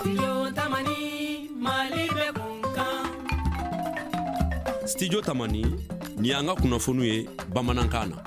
Studio Tamani ni an ka kunnafoniw ye bamanankan na.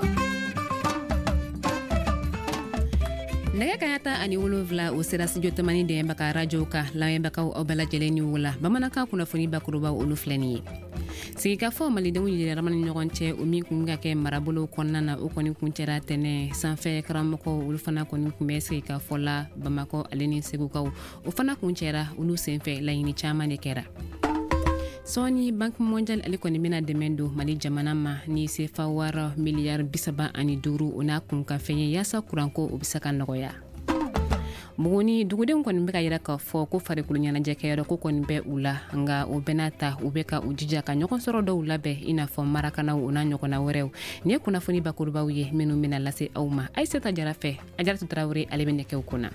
Nɛgɛ kaɲa 17 o sera Studio Tamani dɛmɛ ka radio ka lamɛnbagaw aw bɛɛ lajɛlen ni wula bamanankan kunnafoni bakurubaw olu filɛ nin ye. Sigikafɔ malidenw yɛrɛma ni ɲɔgɔn cɛ o min kun ka kɛ marabolo kɔnɔna na o kɔni kun cɛra tɛnɛ sanfɛ karamɔgɔw olu fana kɔni kun bɛ sigikafɔ la Bamakɔ ale ni Segukaw o fana kun cɛra olu senfɛ laɲini caman de kɛra. Sɔɔni Banque Mondiale ale kɔni bɛna dɛmɛ don Mali jamana ma ni CFA wara miliyari 35 o n'a kun ka fɛn ye yaasa kuranko o bɛ se ka nɔgɔya. Buguni dugudenw kɔni bɛ ka yira k'a fɔ ko farikolo ɲɛnajɛ kɛyɔrɔ ko kɔni bɛ u la nka o bɛɛ n'a ta u bɛ ka u jija ka ɲɔgɔn sɔrɔ dɔw labɛn i n'a fɔ marakanaw o n'a ɲɔgɔnna wɛrɛw nin ye kunnafoni bakurubaw ye minnu bɛna lase aw ma Aïssata Jara fɛ Ajaratu Tarawele ale bɛ nɛgɛw kunna.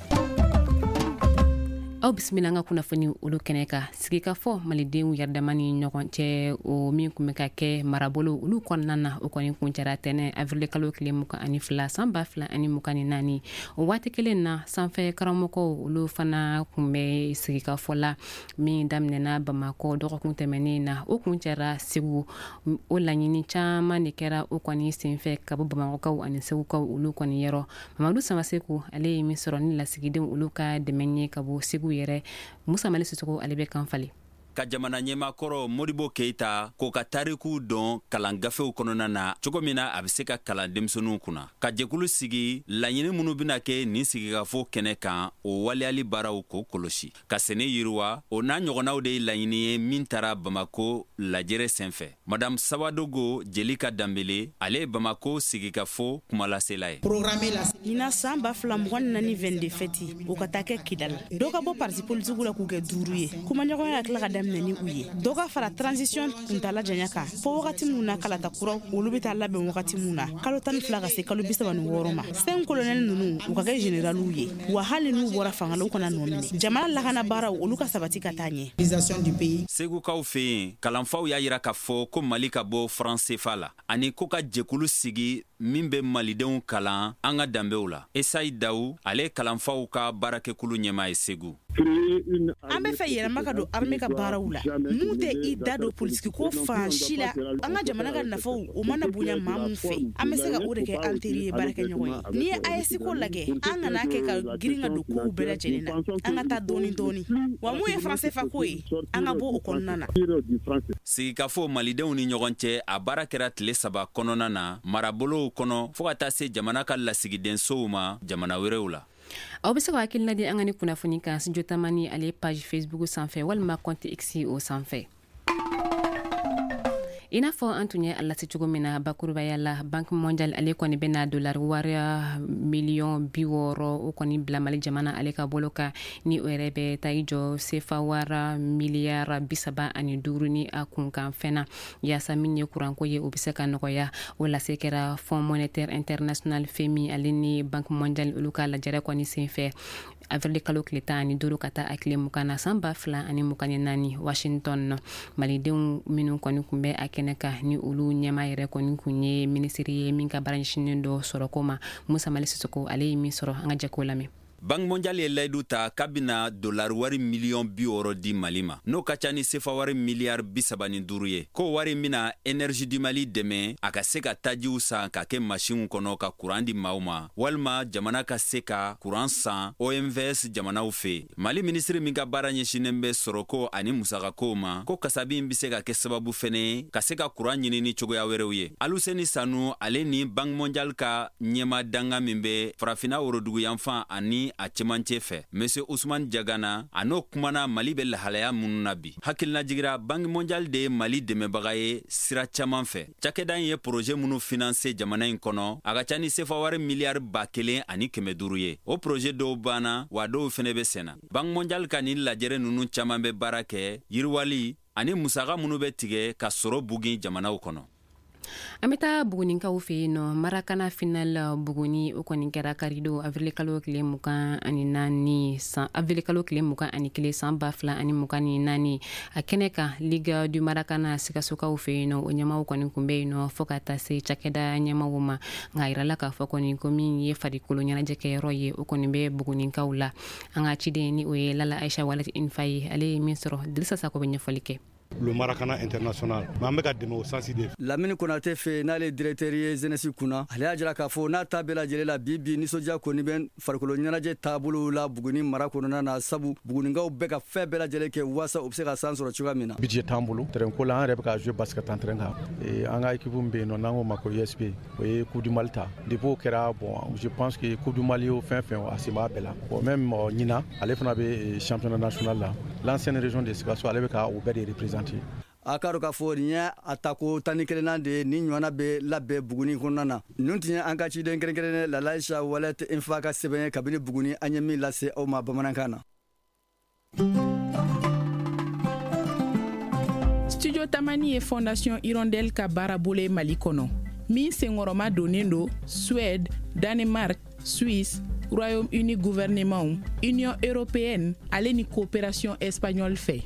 Aw bisimila an ka kunnafoni olu kɛnɛ kan sigikafɔ malidenw yɛrɛdama ni ɲɔgɔn cɛ o min kun bɛ ka kɛ marabolo olu kɔnɔna na o kɔni kun cɛra tɛnɛ avril kalo 22 san 2024 o waati kelen na sanfɛ karamɔgɔw olu fana kun bɛ sigikafɔ la min daminɛna Bamakɔ dɔgɔkun tɛmɛnen na o kun cɛra Segu o laɲini caman de kɛra o kɔni senfɛ ka bɔ Bamakɔkaw ani Segukaw olu kɔni yɔrɔ Mamadu Samaseku ale ye min sɔrɔ ni lasigidenw olu ka dɛmɛ ye ka bɔ Segu yɛrɛ Musa Mali Sisoko ale bɛ kan fali. Ka jamana ɲɛmakɔrɔ Modibo Keita k'o ka tariku dɔn kalan gafew kɔnɔna na cogo min na a bɛ se ka kalan denmisɛnninw kunna ka jɛkulu sigi laɲini minnu bɛna kɛ nin sigikafɔ kɛnɛ kan o waleyali baaraw k'o kɔlɔsi ka sɛnɛ yiriwa o n'a ɲɔgɔnnaw de ye laɲini ye min taara Bamako lajɛrɛ senfɛ Madame Sabadogo Jelika Dambele ale ye Bamako sigikafɔ kumalasela ye. Ɲina san 2024 fɛti o ka taa kɛ Kidal dɔw ka bɔ parti politique la k'u kɛ 5 ye kumaɲɔgɔnya tila ka daminɛ ni u ye dɔw ka fara transition kuntala janya kan fo wagati mun na kalata kuraw olu bɛ taa labɛn wagati mun na kalo 12 ka se kalo 36 ma 5 colonel ninnu u ka kɛ généralw ye wa hali n'u bɔra fangalaw kana nɔ minɛ jamana lakana baaraw olu ka sabati ka taa ɲɛ. Segukaw fɛ yen kalanfaw y'a yira k'a fɔ ko Mali ka bɔ franc CFA la ani ko ka jɛkulu sigi min bɛ malidenw kalan an ka danbew la Esayi Dawu ale kalanfaw ka baarakɛkulu ɲɛmaa ye Segu. An bɛ fɛ yɛrɛma ka don armée ka baaraw la mun tɛ i da don politique ko fan si la an ka jamana ka nafaw o mana bonya maa mun fɛ an bɛ se ka o de kɛ an teri ye baarakɛ ɲɔgɔn ye n'i ye AES ko lajɛ an kana kɛ ka girin ka don kow bɛɛ lajɛlen na an ka taa dɔɔni dɔɔni wa mun ye franc CFA ko ye an ka bɔ o kɔnɔna na. Sigikafɔ malidenw ni ɲɔgɔn cɛ a baara kɛra tile 3 kɔnɔna na marabolow kɔnɔ fo ka taa se jamana ka lasigidensow ma jamana wɛrɛw la. Aw bɛ se ka hakilina di an ka ni kunnafoni kan Studio Tamani ale page Facebook sanfɛ walima compte X o sanfɛ. I n'a fɔ an tun ye a lase cogo min na bakurubaya la Banque Mondiale ale kɔni bɛna dollar wari miliyɔn 60 o kɔni bila Mali jamana ale ka bolo kan ni o yɛrɛ bɛ taa i jɔ CFA wara miliyari 35 ni a kunkan fɛnna yaasa min ye kuranko ye o bɛ se ka nɔgɔya o lase kɛra Fonds monétaire international FMI ale ni Banque Mondiale olu ka lajɛrɛ kɔni senfɛ avril kalo 15 ka taa a tile 20 na san 2024 Washington malidenw minnu kɔni kun bɛ a kɛnɛ kan ni olu ɲɛma yɛrɛ kɔni kun ye minisiri ye min ka baara ɲɛsinnen dɔ sɔrɔ ko ma Musa Mali Sisoko ale ye min sɔrɔ an ka jɛko lamɛn. Banque Mondiale ye layidu ta k'a bɛna dollar wari miliyɔn 60 di Mali ma n'o ka ca ni CFA wari miliyari 35 ye k'o wari mina énergie du Mali dɛmɛ a ka se ka tajiw san ka kɛ machine kɔnɔ ka courant di maaw ma walima jamana ka se ka courant san OMVS jamanaw fɛ Mali ministre min ka baara ɲɛsinnen bɛ sɔrɔko ani musakakow ma ko kasabi bɛ se ka kɛ sababu fɛnɛ ka se ka courant ɲini ni cogoya wɛrɛw ye Aluseni Sanu ale ni Banque Mondiale ka ɲɛma danga min bɛ farafina worodugu yanfan ani a cɛmancɛ fɛ Monsieur Ousmane Diagana a n'o kumana Mali bɛ lahalaya minnu na bi hakilina jigira Banque Mondiale de ye Mali dɛmɛbaga ye sira caman fɛ cakɛda in ye projet minnu financer jamana in kɔnɔ a ka ca ni CFA wari miliyari 1,500 ye o projet dɔw banna wa dɔw fɛnɛ bɛ senna Banque Mondiale ka ni lajɛrɛ ninnu caman bɛ baara kɛ yiriwali ani musaka minnu bɛ tigɛ ka sɔrɔ bugin jamanaw kɔnɔ. Ameta buguninkaw fe no marakana final buguni o koni kɛra karido avril kalo kile mukan ani nani avril kalo kile mukan ani kile samba fila ani mukan ni nani a kɛnɛ Liga du Marakana sikasokaw fe no o ɲɛmaw kɔni kunbɛ no fo ka taa se cakɛda ɲɛmaw ma nka yirala k'a fɔ kɔni ko min ye farikolo ɲɛnajɛ kɛyɔrɔ ye o kɔni bɛ buguninkaw la an ka ciden ni o ye Lala Aisha Walati Infaye ale ye min sɔrɔ Dirisa Sako bɛ ɲɛfɔli kɛ. Le Maracana international mais ka dɛmɛ o sensi de Lamine Konate fe n'ale directeur ye jeunesse kunna ale y'a jira k'a fɔ n'a ta bɛɛ lajɛlen la bi nisɔndiya kɔni bɛ farikolo ɲɛnajɛ taabolo la Buguni mara kɔnɔna na sabu buguninkaw bɛɛ ka fɛn bɛɛ lajɛlen kɛ waasa u bɛ se ka san sɔrɔ cogoya min na budget t'an bolo terrain ko la an yɛrɛ bɛ ka jouer basket en terrain kan an ka équipe bɛ yen nɔ n'an ko ma ko USP o ye Coupe du Mali ta depuis o kɛra bon je pense que Coupe du Mali o fɛn a se b'a bɛɛ la bon même ɲina ale fana bɛ championnat national la l'ancienne région de Sikaso ale bɛ ka o bɛɛ de représenter a ka dɔn k'a fɔ nin ye a tako 11 de ni ɲɔgɔnna bɛ labɛn Buguni kɔnɔna na ninnu tun ye an ka ciden kɛrɛnkɛrɛnnen Lala Aisha Walati Infaye ka sɛbɛn ye kabini Buguni an ye min lase aw ma bamanankan na. Studio Tamani ye Fondation Hirondelle ka baara bolo Mali kɔnɔ min senkɔrɔma donnen do Suède, Danemark, Suisse, Royaume-Uni gouvernement, Union européenne ale ni coopération espagnole fɛ.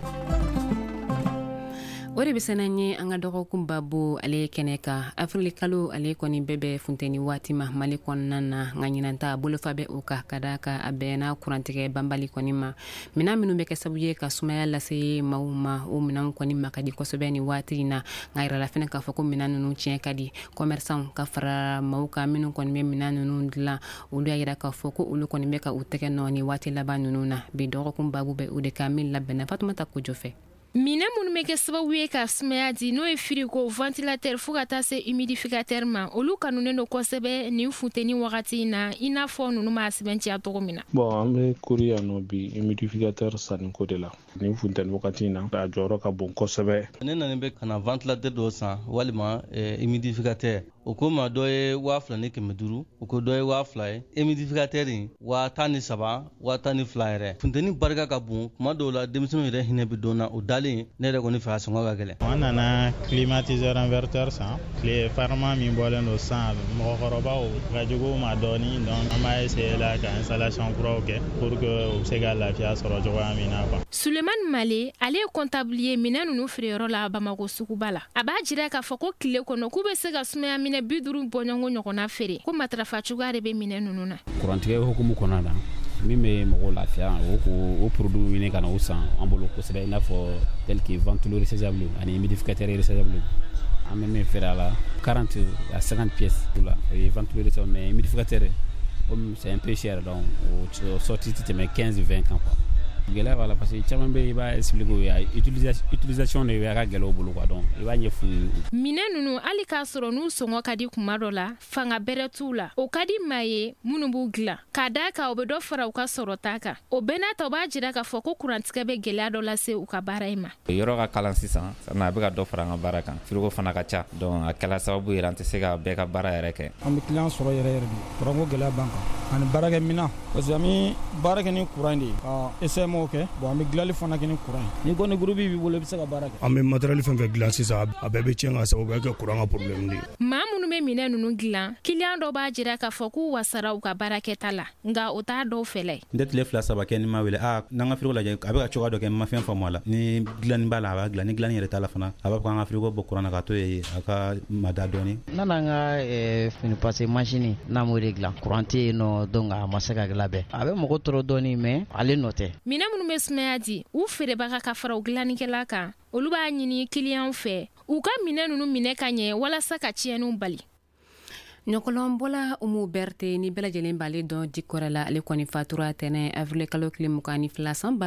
O de bɛ sɛnɛ ye an ka dɔgɔkun babo ale kɛnɛ ka Avril kalo ale kɔni bɛɛ funteni waati ma Mali kɔnɔna na nka ɲinanta bolofa bɛ o ka d'a ka a bɛnna kurantigɛ banbali kɔni ma minɛn minnu bɛ kɛ sababu ye ka sumaya lase maaw ma o minɛn kɔni ma ka di kosɛbɛ ni waati in na nka yirala fɛnɛ k'a fɔ ko minɛn ninnu tiɲɛ ka di commerçant ka fara maaw ka minnu kɔni bɛ minɛn ninnu dilan olu y'a yira k'a fɔ ko olu kɔni bɛ ka u tɛgɛ nɔ ni waati laban ninnu na bi dɔgɔkun babo bɛ o de ka min labɛnna Fatumata Kojo fɛ. Minɛn minnu bɛ kɛ sababu ye ka sumaya di n'o ye frigo, ventilateur fo ka taa se humidificateur ma olu kanunen don kosɛbɛ nin funteni wagati in na i n'a fɔ ninnu b'a sɛbɛntiya cogo min na. Bon an bɛ kori yan nɔ bi humidificateur sanni ko de la nin funteni wagati in na a jɔyɔrɔ ka bon kosɛbɛ. Ne nanen bɛ ka na ventilateur dɔ san walima humidificateur o ko ma dɔ ye 2,500 o ko dɔ ye 2,000 ye humidificateur in 13,000 12,000 yɛrɛ funteni barika ka bon kuma dɔw la denmisɛnninw yɛrɛ hinɛ bɛ dɔn na o dalen ne yɛrɛ kɔni fɛ a sɔngɔ ka gɛlɛn. An nana climatiseur inverteur san tile farima min bɔlen don san mɔgɔkɔrɔbaw ka jugu ma dɔɔni donc an b'a essayer la ka installation kuraw kɛ pour que u bɛ se ka lafiya sɔrɔ cogoya min na. Sulemani Male ale ye comptable ye minɛn ninnu feereyɔrɔ la Bamako suguba la a b'a jira k'a fɔ ko tile kɔnɔ k'u bɛ se ka sumaya minɛ 50 bɔɲɔgɔn ɲɔgɔnna feere ko matarafa cogoya de bɛ minɛn ninnu na. Kurantigɛ hukumu kɔnɔna na min bɛ mɔgɔw lafiya o produit ɲini ka na o san an bolo kosɛbɛ i n'a fɔ tel que ventilo rechargeable ani humidificateur rechargeable an bɛ min feere a la 40 à 50 pièces la o ye ventilo rechargeable mais humidificateur comme c'est un peu cher donc o sorti tɛ tɛmɛ 15-20 kan quoi. Gɛlɛya b'a la parce que caman bɛ i b'a expliquer o ye utilisation de bɛ a ka gɛlɛya o bolo quoi donc i b'a ɲɛf'u ye. Minɛn ninnu hali k'a sɔrɔ n'u sɔngɔ ka di kuma dɔ la fanga bɛrɛ t'u la o ka di maa ye minnu b'u dilan k'a d'a kan o bɛ dɔ fara u ka sɔrɔta kan o bɛɛ n'a ta o b'a jira k'a fɔ ko kurantigɛ bɛ gɛlɛya dɔ lase u ka baara in ma. Yɔrɔ ka kalan sisan sanni a bɛ ka dɔ fara an ka baara kan frigo fana ka ca donc a kɛla sababu yɛrɛ an tɛ se ka bɛɛ ka baara yɛrɛ kɛ. An bɛ client sɔrɔ yɛrɛ de kuranko gɛlɛya b'an kan ani baarakɛ minɛn parce que an bɛ baara kɛ ni kuran de ye ka SMO kɛ bon an bɛ dilanli fana kɛ ni kuran ye ni kɔni groupe b'i bolo i bɛ se ka baara kɛ. An bɛ matériel fɛn fɛn dilan sisan a bɛɛ bɛ tiɲɛ ka sababu kɛ kuran ka problème de ye. Maa minnu bɛ minɛn ninnu dilan client dɔw b'a jira k'a fɔ k'u wasara u ka baarakɛta la nka o t'a dɔw fɛlɛ. N tɛ tile 2-3 kɛ ni ma wele n'an ka frigo lajɛ a bɛ ka cogoya dɔ kɛ n ma fɛn faamu a la ni dilanni b'a la a b'a dilan ni dilanni yɛrɛ t'a la fana a b'a fɔ k'an ka frigo bɔ kuran na ka to yen a ka mada dɔɔni. N'an ka fini passe machine n'an m'o de dilan kuran tɛ yen nɔ donc a ma se ka labɛn a bɛ mɔgɔ tɔɔrɔ dɔɔni mais ale nɔ tɛ. Minɛn minnu bɛ sumaya di u feerebaga ka fara u dilannikɛla kan olu b'a ɲini client fɛ u ka minɛn ninnu minɛ ka ɲɛ walasa ka tiɲɛniw bali. Ɲɔkɔlɔn bɔla Umu Bɛrite ni bɛɛ lajɛlen b'ale dɔn Dikɔrɛ la ale kɔni fatura tɛnɛ avril kalo tile 22 san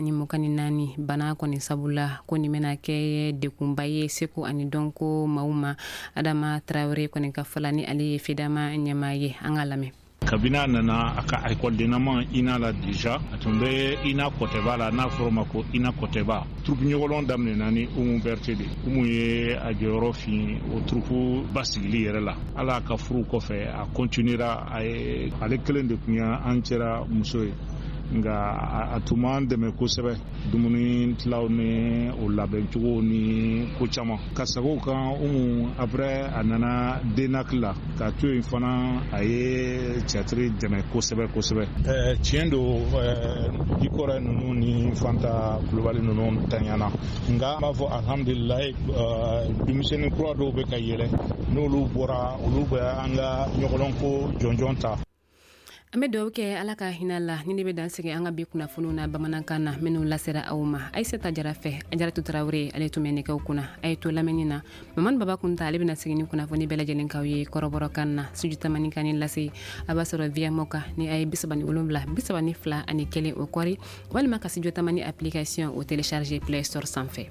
2024 bana kɔni sabula ko nin bɛna kɛ dekunba ye seko ani dɔnko maaw ma Adama Traore kɔni ka fɔla ni ale ye FEDAMA ɲɛmaa ye an ka lamɛn. Kabina nana a ka école ina la déjà a tun bɛ ina Kɔtɛba la n'a fɔra ma ko ina Kɔtɛba troupe ɲɔgɔnlɔn daminɛna ni Umu Bɛrite de Umu ye a jɔyɔrɔ fin o troupe basigili yɛrɛ la ala ka furu kɔfɛ a continuera ale kelen de tun ye an cɛla muso ye nga a tun b'an dɛmɛ kosɛbɛ dumuni tilaw ni o labɛncogo ni ko caman ka sago kan umu après a nana denaki la k'a to yen fana a ye cɛtiri dɛmɛ kosɛbɛ kosɛbɛ tiɲɛ do dikɔrɛ ninnu ni fanta kulubali ninnu taɲana nga an b'a fɔ alhamdulilayi denmisɛnnin kura dɔw bɛ ka yɛlɛ n'olu bɔra olu bɛ an ka ɲɔgɔlɔn ko jɔnjɔn ta. An bɛ dugawu kɛ Ala ka hinɛ la ni ne bɛ dan sigi an ka bi kunnafoniw na bamanankan na minnu lasera aw ma. Aisata Jara fɛ Ajaratu Tarawele ale tun bɛ nɛgɛw kunna a ye to lamɛnni na. Mamadu Baba Kunta ale bɛna sigi ni kunnafoni bɛɛ lajɛlen k'aw ye kɔrɔbɔrɔkan na studio tamani kan ni lase a b'a sɔrɔ via Moka ni a ye 37 32 ani 1 o kɔri walima ka studio tamani application o télécharger Play Store sanfɛ.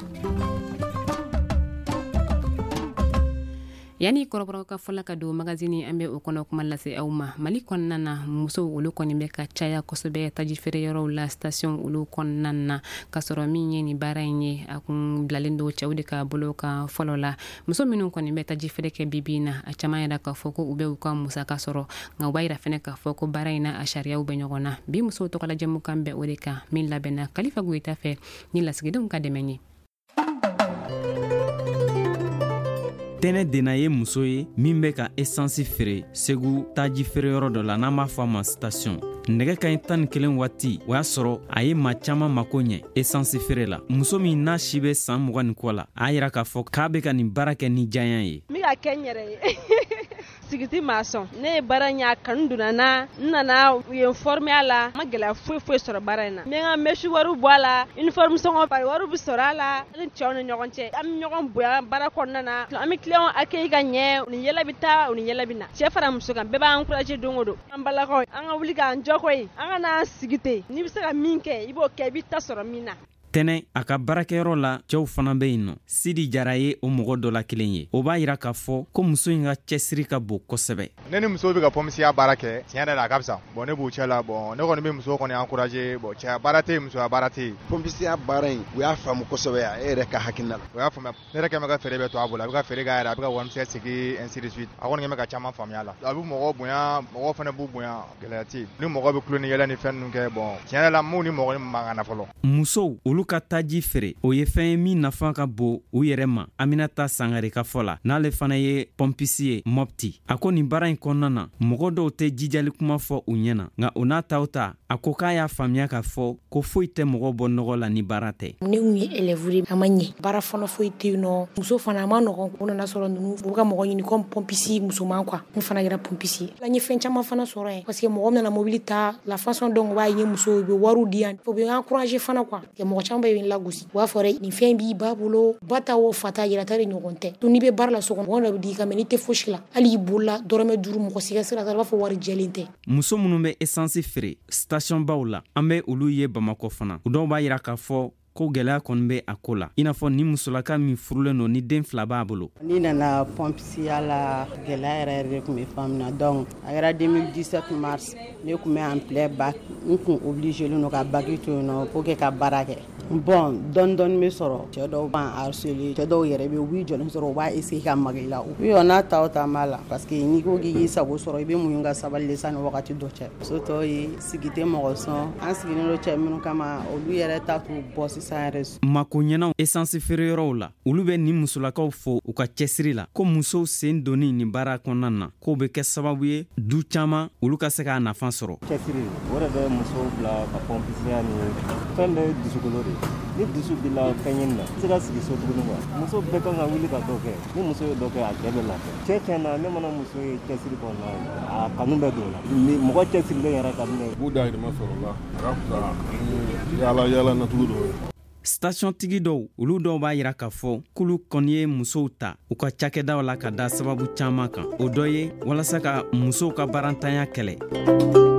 Yani kɔrɔbɔrɔ ka fɔla ka don magazine an bɛ o kɔnɔ kuma lase aw ma. Mali kɔnɔna na musow olu kɔni bɛ ka caya kosɛbɛ taji feere yɔrɔw la station olu kɔnɔna na ka sɔrɔ min ye ni baara in ye a kun bilalen do cɛw de ka bolo kan fɔlɔ la. Muso minnu kɔni bɛ taji feere kɛ bibi na a caman yɛrɛ ka fɔ ko u bɛ u ka musaka sɔrɔ nka u b'a yira fɛnɛ ka fɔ ko baara in na a sariyaw bɛ ɲɔgɔn na. Bi musow tɔgɔla jɛmukan bɛ o de kan min labɛnna Kalifa Goyita fɛ ni lasigidenw ka dɛmɛ ye. Tɛnɛ dena ye muso ye min bɛ ka essence feere Segu taji feere yɔrɔ dɔ la n'an b'a fɔ a ma station. Nɛgɛ kaɲi 11 waati o y'a sɔrɔ a ye maa caman mako ɲɛ essence feere la. Muso min n'a si bɛ san 20 ni kɔ la a yira k'a fɔ k'a bɛ ka nin baara kɛ ni diya ye. Mi ka kɛ n yɛrɛ ye. Sigiti ma sɔn ne ye baara ɲa kanu donna na n nana u ye informer a la ma gɛlɛya foyi foyi sɔrɔ baara in na. N bɛ n ka mèche wariw bɔ a la uniforme sɔngɔ wariw bɛ sɔrɔ a la ne cɛw ni ɲɔgɔn cɛ an bɛ ɲɔgɔn bonya baara kɔnɔna na an bɛ client accueil ka ɲɛ u ni yɛlɛ bɛ taa u ni yɛlɛ bɛ na cɛ fara muso kan bɛɛ b'an encourager don o don an balakaw an ka wuli k'an jɔ koyi an ka n'an sigi ten n'i bɛ se ka min kɛ i b'o kɛ i b'i ta sɔrɔ min na. Tɛnɛ a ka baarakɛyɔrɔ la cɛw fana bɛ yen nɔ. Sidi Jara ye o mɔgɔ dɔ la kelen ye. O b'a yira k'a fɔ ko muso in ka cɛsiri ka bon kosɛbɛ. Ne ni muso bɛ ka pomisiya baara kɛ tiɲɛ yɛrɛ la a ka fisa. Bon ne b'u cɛ la bon ne kɔni bɛ muso kɔni encourager bon cɛ baara tɛ yen musoya baara tɛ yen. Pomisiya baara in u y'a faamu kosɛbɛ yan e yɛrɛ ka hakilina la. O y'a faamuya. Ne yɛrɛ kɛlen bɛ ka feere bɛ to a bolo a bɛ ka feere k'a yɛrɛ a bɛ ka warimisɛn sigi ainsi de suite. A kɔni kɛlen bɛ ka caman faamuya la. A bɛ mɔgɔw bonya mɔgɔw fana b'u bonya gɛlɛya tɛ yen. Ni mɔgɔ bɛ tulo ni yɛlɛ ni fɛn ninnu kɛ bon tiɲɛ yɛrɛ la m'u ni mɔgɔ ni mankan na fɔlɔ. Musow olu ka taji feere o ye fɛn ye min nafa ka bon u yɛrɛ ma. Aminata Sangare ka fɔ la n'ale fana ye pompisi ye Mopti. A ko nin baara in kɔnɔna na mɔgɔ dɔw tɛ jijali kuma fɔ u ɲɛna nka o n'a taw ta a ko k'a y'a faamuya k'a fɔ ko foyi tɛ mɔgɔ bɔ nɔgɔ la ni baara tɛ. Ne kun ye élève a ma ɲɛ baara fana foyi tɛ yen nɔ muso fana a ma nɔgɔn u nana sɔrɔ ninnu u ka mɔgɔ ɲini comme pompisi musoman quoi n fana kɛra pompisi la n ye fɛn caman fana sɔrɔ yen parce que mɔgɔ nana mobili ta la façon dont u b'a ye muso u bɛ wariw di yan u bɛ encourager fana quoi mɔgɔ caman bɛ yen lagosi u b'a fɔ nin fɛn b'i ba bolo ba ta o fata yirata de ɲɔgɔn tɛ to n'i bɛ baara la so kɔnɔ mɔgɔ dɔ bɛ di i ka mɛ n'i tɛ fosi la hali i bolola dɔrɔmɛ 5 mɔgɔ si ka sira ta i b'a fɔ wari jɛlen tɛ. Muso minnu bɛ essence feere station baw la an bɛ olu ye Bamakɔ fana u dɔw b'a yira k'a fɔ ko gɛlɛya kɔni bɛ a ko la i n'a fɔ ni musolaka min furulen don ni den 2 b'a bolo. Ni nana pompisiya la gɛlɛya yɛrɛ de tun bɛ faamuya donc a kɛra 2017 mars ne tun bɛ en plein bac n tun obligé len don ka bac to yen nɔ pour que ka baara kɛ bon dɔɔni dɔɔni bɛ sɔrɔ cɛ dɔw b'an harceler cɛ dɔw yɛrɛ bɛ u b'i jɔlen sɔrɔ u b'a essayer ka maka i la oui on n'a ta o ta b'a la parce que n'i ko k'i k'i sago sɔrɔ i bɛ muɲu ka sabali de sani wagati dɔ cɛ muso tɔw ye sigi tɛ mɔgɔ sɔn an sigilen don cɛ minnu kama olu yɛrɛ ta t'u bɔ sisan yɛrɛ. Mako ɲɛnaw essence feere yɔrɔw la olu bɛ ni musolakaw fo u ka cɛsiri la ko musow sen donni nin baara kɔnɔna na k'o bɛ kɛ sababu ye du caman olu ka se k'a nafa sɔrɔ. Cɛsiri o de bɛ musow bila ka pompisiya ni fɛn bɛ dusukolo de ni dusu bila fɛn ɲini na se ka sigi so tuguni quoi muso bɛɛ kan ka wuli ka dɔ kɛ ni muso ye dɔ kɛ a cɛ bɛ lafiya cɛ tiɲɛ na ne mana muso ye cɛsiri kɔnɔna a kanu bɛ don o la mɔgɔ cɛsirilen yɛrɛ ka di ne ye. B'u dahirimɛ sɔrɔ o la a ka fisa ni yaala natugu dɔw ye. Station tigi dɔw olu dɔw b'a yira k'a fɔ k'olu kɔni ye musow ta u ka cakɛdaw la ka da sababu caman kan o dɔ ye walasa ka musow ka barantanya kɛlɛ.